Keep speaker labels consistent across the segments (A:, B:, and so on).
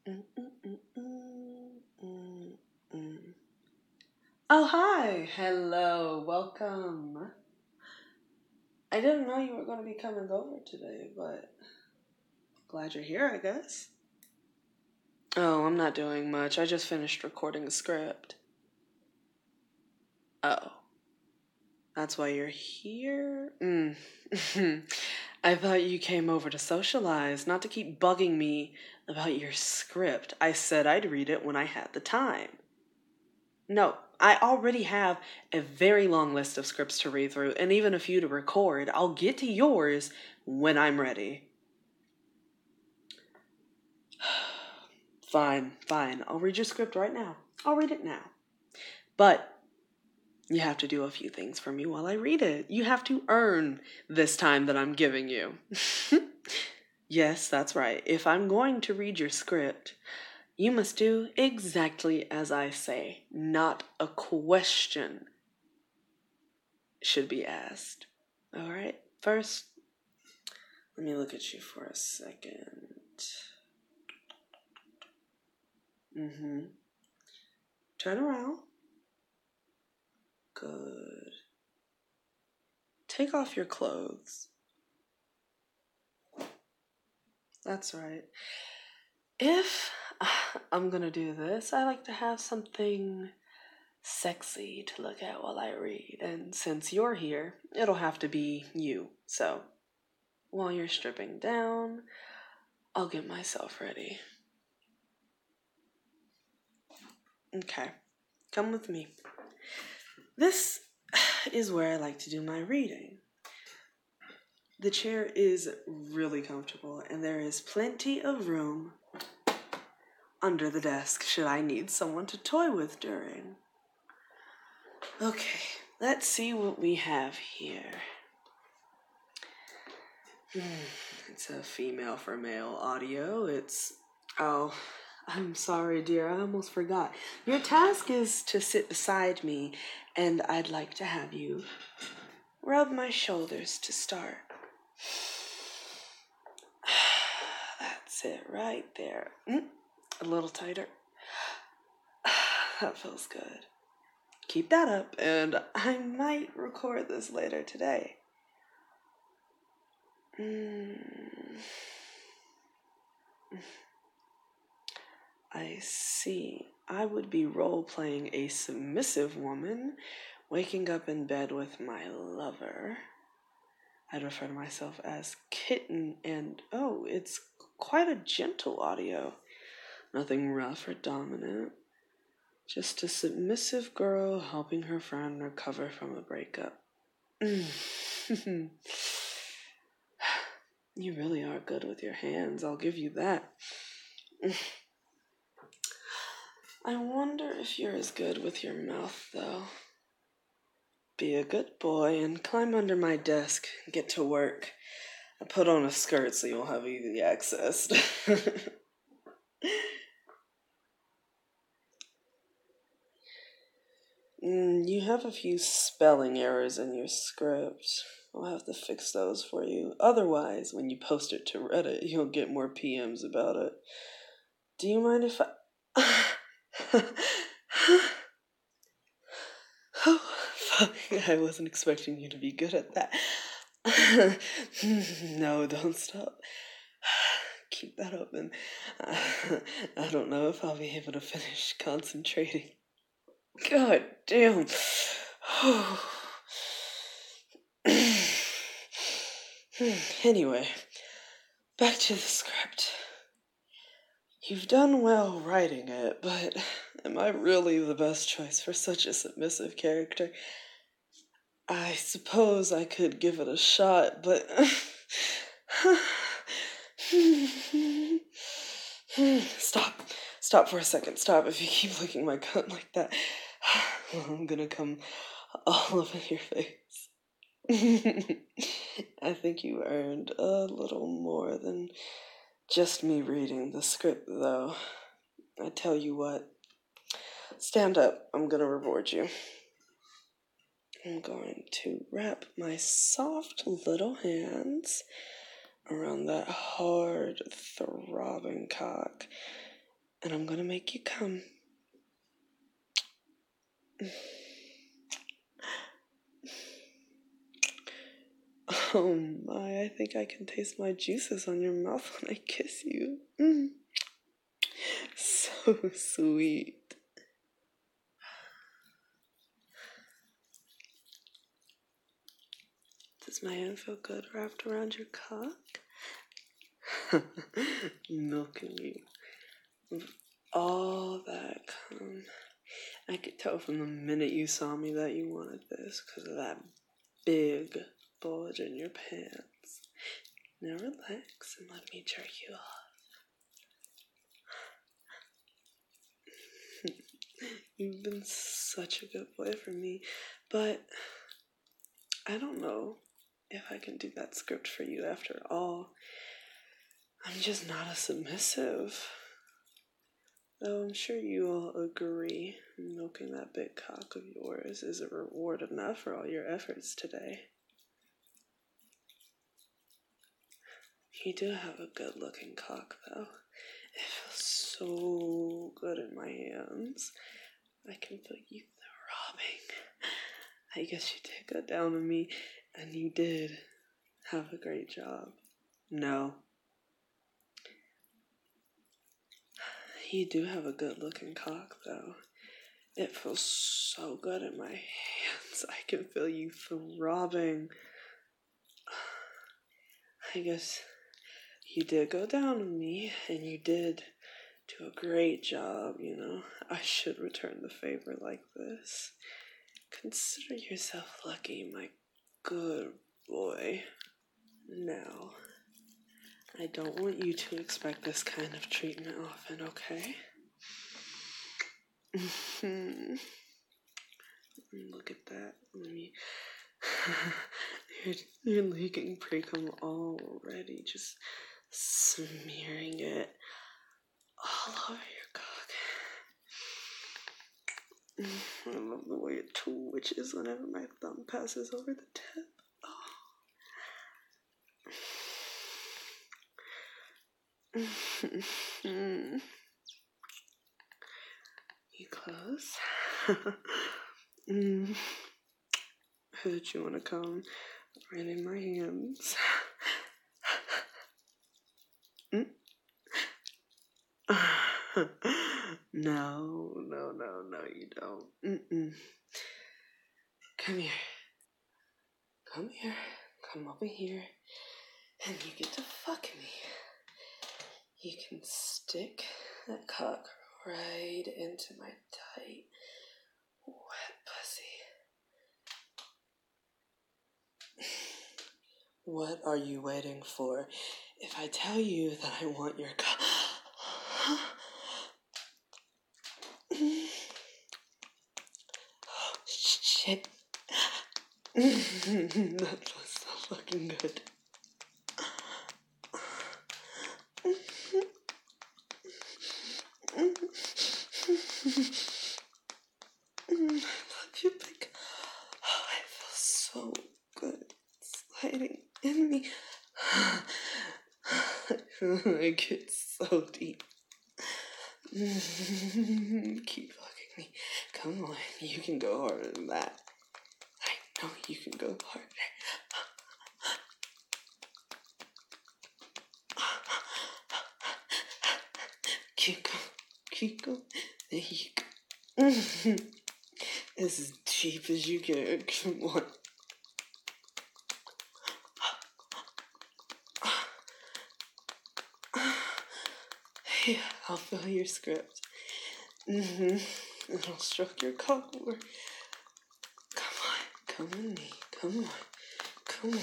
A: Oh, hi. Hello. Welcome. I didn't know you were going to be coming over today, but glad you're here, I guess. Oh, I'm not doing much. I just finished recording a script. Oh. That's why you're here? I thought you came over to socialize, not to keep bugging me about your script. I said I'd read it when I had the time. No, I already have a very long list of scripts to read through and even a few to record. I'll get to yours when I'm ready. Fine. I'll read your script right now. I'll read it now. But you have to do a few things for me while I read it. You have to earn this time that I'm giving you. Yes, that's right. If I'm going to read your script, you must do exactly as I say. Not a question should be asked. All right. First, let me look at you for a second. Turn around. Good. Take off your clothes. That's right. If I'm gonna do this, I like to have something sexy to look at while I read. And since you're here, it'll have to be you. So, while you're stripping down, I'll get myself ready. Okay, come with me. This is where I like to do my reading. The chair is really comfortable, and there is plenty of room under the desk should I need someone to toy with during. Okay, let's see what we have here. It's a female for male audio. Oh, I'm sorry, dear. I almost forgot. Your task is to sit beside me, and I'd like to have you rub my shoulders to start. That's it right there. A little tighter. That feels good. Keep that up, and I might record this later today. I see. I would be role-playing a submissive woman, waking up in bed with my lover. I'd refer to myself as Kitten, and it's quite a gentle audio. Nothing rough or dominant. Just a submissive girl helping her friend recover from a breakup. You really are good with your hands, I'll give you that. I wonder if you're as good with your mouth, though. Be a good boy and climb under my desk and get to work. I put on a skirt so you'll have easy access. You have a few spelling errors in your script. I'll have to fix those for you. Otherwise, when you post it to Reddit, you'll get more PMs about it. Do you mind if Oh, fuck. I wasn't expecting you to be good at that. No, don't stop. Keep that up, and I don't know if I'll be able to finish concentrating. God damn. Anyway, back to the script. You've done well writing it, but am I really the best choice for such a submissive character? I suppose I could give it a shot, but... Stop for a second. Stop if you keep licking my cut like that. I'm gonna come all over your face. I think you earned a little more than just me reading the script, though. I tell you what. Stand up. I'm gonna reward you. I'm going to wrap my soft little hands around that hard, throbbing cock And I'm gonna make you come. Oh my, I think I can taste my juices on your mouth when I kiss you. So sweet. Does my hand feel good wrapped around your cock? Milking you. All that cum. I could tell from the minute you saw me that you wanted this because of that big bulge in your pants. Now relax and let me jerk you off. You've been such a good boy for me, but I don't know if I can do that script for you after all. I'm just not a submissive. Though I'm sure you all agree milking that big cock of yours is a reward enough for all your efforts today. You do have a good-looking cock, though. It feels so good in my hands. I can feel you throbbing. I guess you did go down on me, and you did have a great job. No. You do have a good-looking cock, though. It feels so good in my hands. I can feel you throbbing. I guess you did go down on me, and you did do a great job, you know. I should return the favor like this. Consider yourself lucky, my good boy. Now, I don't want you to expect this kind of treatment often, okay? Look at that. Let me... you're leaking pre-cum already. Just smearing it all over your cock. I love the way it twitches whenever my thumb passes over the tip. Oh. You close? Heard you want to come right in my hands. No, you don't. Come here. Come here. Come over here. And you get to fuck me. You can stick that cock right into my tight, wet pussy. What are you waiting for? If I tell you that I want your cock... Oh, shit. That was so fucking good. I love you, big. Oh, it feels so good. Sliding in me. It gets so deep. Keep fucking me. Come on, you can go harder than that. I know you can go harder. Keep going. There you go. As deep as you get. Come on. Yeah, I'll fill your script. And I'll stroke your cock more. Come on me. Come on.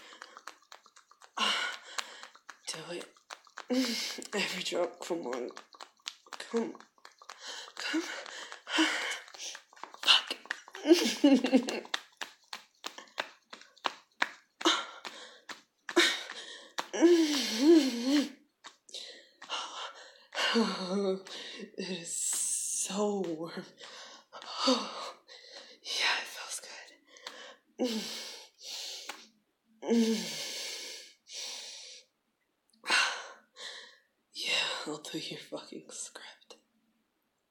A: Do it. Every drop, come on. Come. Fuck. It is so warm. Yeah, it feels good. Yeah, I'll do your fucking script.